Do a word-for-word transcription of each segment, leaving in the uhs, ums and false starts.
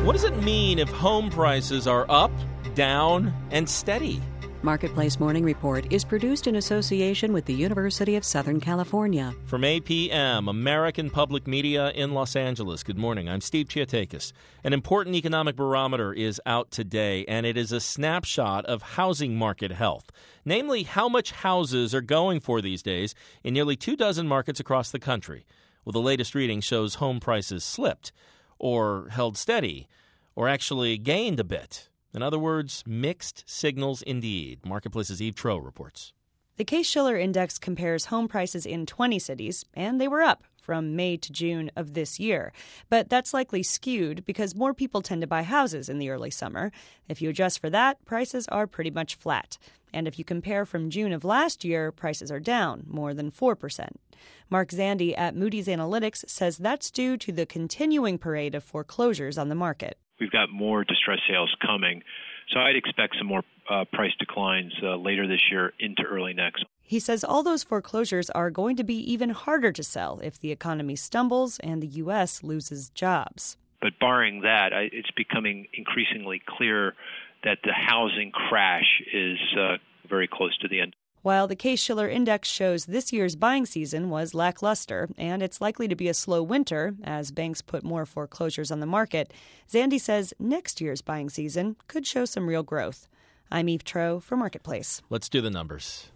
What does it mean if home prices are up, down, and steady? Marketplace Morning Report is produced in association with the University of Southern California. From A P M, American Public Media in Los Angeles. Good morning. I'm Steve Chiatakis. An important economic barometer is out today, and it is a snapshot of housing market health. Namely, how much houses are going for these days in nearly two dozen markets across the country. Well, the latest reading shows home prices slipped, or held steady, or actually gained a bit. In other words, mixed signals indeed. Marketplace's Eve Troeh reports. The Case-Shiller Index compares home prices in twenty cities, and they were up from May to June of this year. But that's likely skewed because more people tend to buy houses in the early summer. If you adjust for that, prices are pretty much flat. And if you compare from June of last year, prices are down more than four percent. Mark Zandi at Moody's Analytics says that's due to the continuing parade of foreclosures on the market. We've got more distressed sales coming, so I'd expect some more uh, price declines uh, later this year into early next. He says all those foreclosures are going to be even harder to sell if the economy stumbles and the U S loses jobs. But barring that, I, it's becoming increasingly clear that the housing crash is uh, very close to the end. While the Case-Shiller Index shows this year's buying season was lackluster, and it's likely to be a slow winter as banks put more foreclosures on the market, Zandi says next year's buying season could show some real growth. I'm Eve Troeh for Marketplace. Let's do the numbers.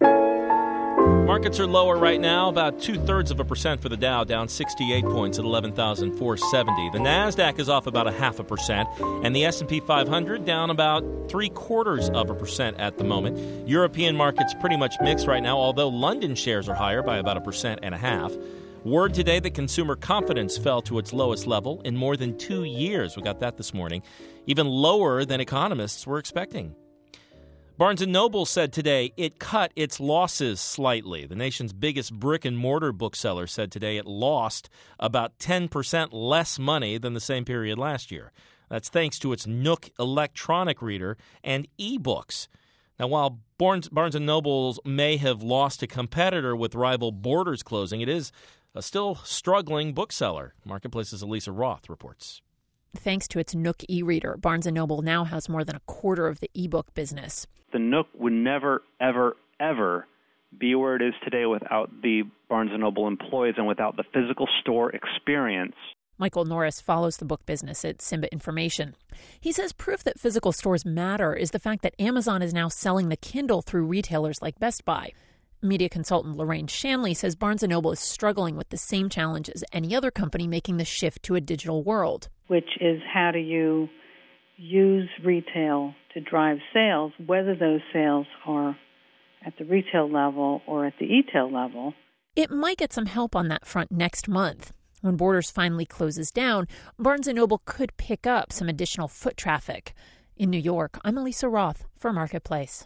Markets are lower right now, about two-thirds of a percent for the Dow, down sixty-eight points at eleven thousand four hundred seventy. The NASDAQ is off about a half a percent, and the S and P five hundred down about three-quarters of a percent at the moment. European markets pretty much mixed right now, although London shares are higher by about a percent and a half. Word today that consumer confidence fell to its lowest level in more than two years. We got that this morning, even lower than economists were expecting. Barnes and Noble said today it cut its losses slightly. The nation's biggest brick-and-mortar bookseller said today it lost about ten percent less money than the same period last year. That's thanks to its Nook electronic reader and e-books. Now, while Barnes, Barnes and Noble may have lost a competitor with rival Borders closing, it is a still struggling bookseller. Marketplace's Elisa Roth reports. Thanks to its Nook e-reader, Barnes and Noble now has more than a quarter of the e-book business. The Nook would never, ever, ever be where it is today without the Barnes and Noble employees and without the physical store experience. Michael Norris follows the book business at Simba Information. He says proof that physical stores matter is the fact that Amazon is now selling the Kindle through retailers like Best Buy. Media consultant Lorraine Shanley says Barnes and Noble is struggling with the same challenge as any other company making the shift to a digital world. Which is, how do you use retail to drive sales, whether those sales are at the retail level or at the e-tail level. It might get some help on that front next month. When Borders finally closes down, Barnes and Noble could pick up some additional foot traffic. In New York, I'm Elisa Roth for Marketplace.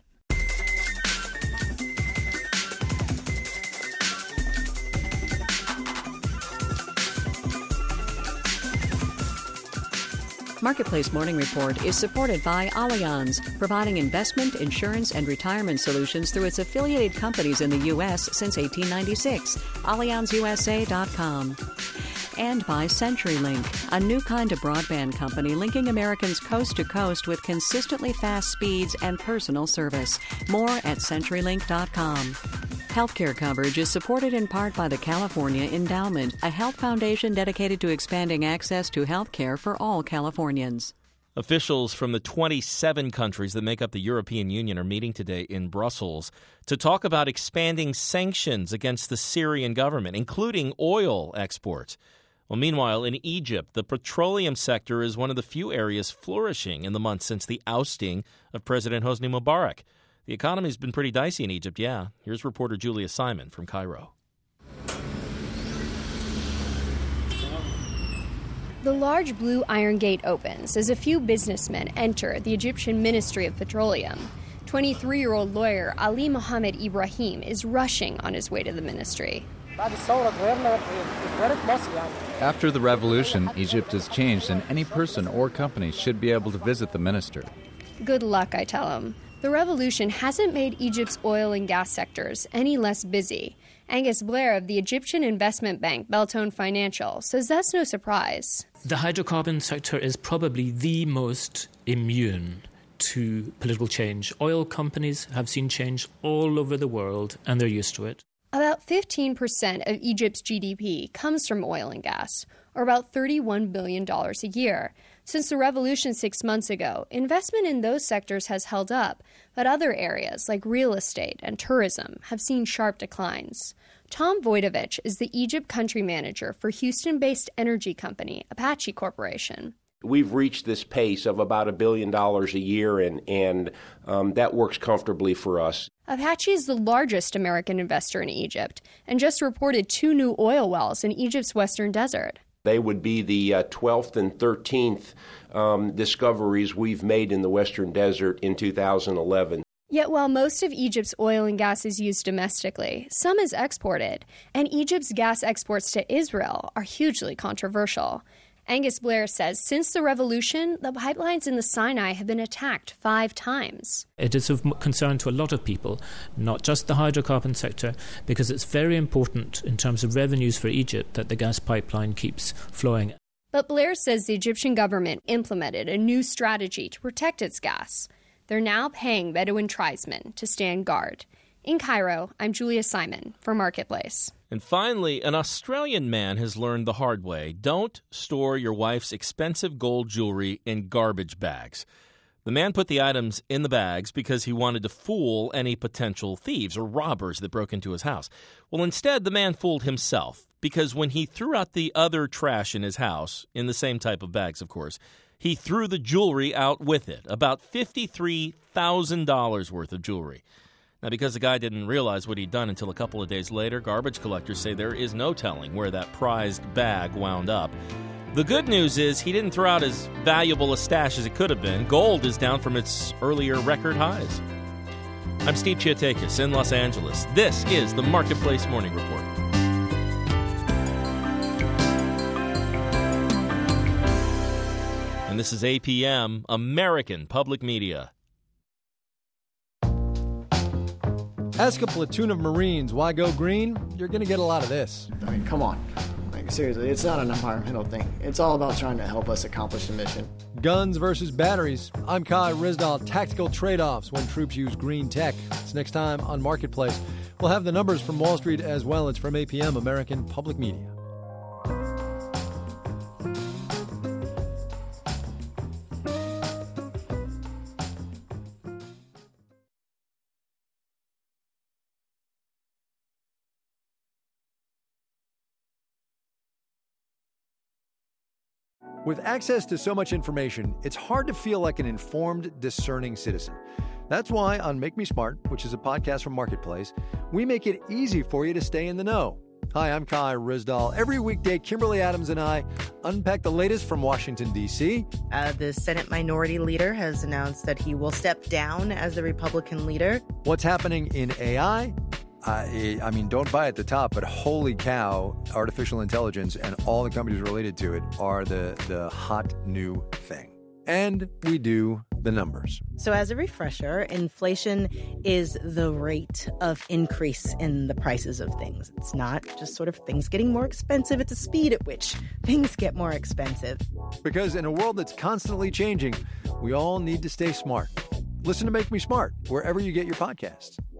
Marketplace Morning Report is supported by Allianz, providing investment, insurance, and retirement solutions through its affiliated companies in the U S since eighteen ninety-six. Allianz U S A dot com. And by CenturyLink, a new kind of broadband company linking Americans coast to coast with consistently fast speeds and personal service. More at CenturyLink dot com. Healthcare coverage is supported in part by the California Endowment, a health foundation dedicated to expanding access to health care for all Californians. Officials from the twenty-seven countries that make up the European Union are meeting today in Brussels to talk about expanding sanctions against the Syrian government, including oil exports. Well, meanwhile, in Egypt, the petroleum sector is one of the few areas flourishing in the months since the ousting of President Hosni Mubarak. The economy's been pretty dicey in Egypt, yeah. Here's reporter Julia Simon from Cairo. The large blue iron gate opens as a few businessmen enter the Egyptian Ministry of Petroleum. twenty-three-year-old lawyer Ali Mohammed Ibrahim is rushing on his way to the ministry. After the revolution, Egypt has changed, and any person or company should be able to visit the minister. Good luck, I tell him. The revolution hasn't made Egypt's oil and gas sectors any less busy. Angus Blair of the Egyptian investment bank Beltone Financial says that's no surprise. The hydrocarbon sector is probably the most immune to political change. Oil companies have seen change all over the world, and they're used to it. About fifteen percent of Egypt's G D P comes from oil and gas, or about thirty-one billion dollars a year. Since the revolution six months ago, investment in those sectors has held up, but other areas like real estate and tourism have seen sharp declines. Tom Voidovich is the Egypt country manager for Houston-based energy company Apache Corporation. We've reached this pace of about a billion dollars a year, and, and um, that works comfortably for us. Apache is the largest American investor in Egypt and just reported two new oil wells in Egypt's western desert. They would be the uh, twelfth and thirteenth um, discoveries we've made in the western desert in two thousand eleven. Yet while most of Egypt's oil and gas is used domestically, some is exported, and Egypt's gas exports to Israel are hugely controversial. Angus Blair says since the revolution, the pipelines in the Sinai have been attacked five times. It is of concern to a lot of people, not just the hydrocarbon sector, because it's very important in terms of revenues for Egypt that the gas pipeline keeps flowing. But Blair says the Egyptian government implemented a new strategy to protect its gas. They're now paying Bedouin tribesmen to stand guard. In Cairo, I'm Julia Simon for Marketplace. And finally, an Australian man has learned the hard way. Don't store your wife's expensive gold jewelry in garbage bags. The man put the items in the bags because he wanted to fool any potential thieves or robbers that broke into his house. Well, instead, the man fooled himself because when he threw out the other trash in his house, in the same type of bags, of course, he threw the jewelry out with it, about fifty-three thousand dollars worth of jewelry. Now, because the guy didn't realize what he'd done until a couple of days later, garbage collectors say there is no telling where that prized bag wound up. The good news is he didn't throw out as valuable a stash as it could have been. Gold is down from its earlier record highs. I'm Steve Chiatakis in Los Angeles. This is the Marketplace Morning Report. And this is A P M, American Public Media. Ask a platoon of Marines why go green, you're going to get a lot of this. I mean, come on. Like, seriously, it's not an environmental thing. It's all about trying to help us accomplish the mission. Guns versus batteries. I'm Kai Rizdal. Tactical trade-offs when troops use green tech. It's next time on Marketplace. We'll have the numbers from Wall Street as well. It's from A P M, American Public Media. With access to so much information, it's hard to feel like an informed, discerning citizen. That's why on Make Me Smart, which is a podcast from Marketplace, we make it easy for you to stay in the know. Hi, I'm Kai Rizdal. Every weekday, Kimberly Adams and I unpack the latest from Washington, D C Uh, the Senate Minority Leader has announced that he will step down as the Republican leader. What's happening in A I? Uh, I mean, don't buy at the top, but holy cow, artificial intelligence and all the companies related to it are the, the hot new thing. And we do the numbers. So as a refresher, inflation is the rate of increase in the prices of things. It's not just sort of things getting more expensive. It's the speed at which things get more expensive. Because in a world that's constantly changing, we all need to stay smart. Listen to Make Me Smart wherever you get your podcasts.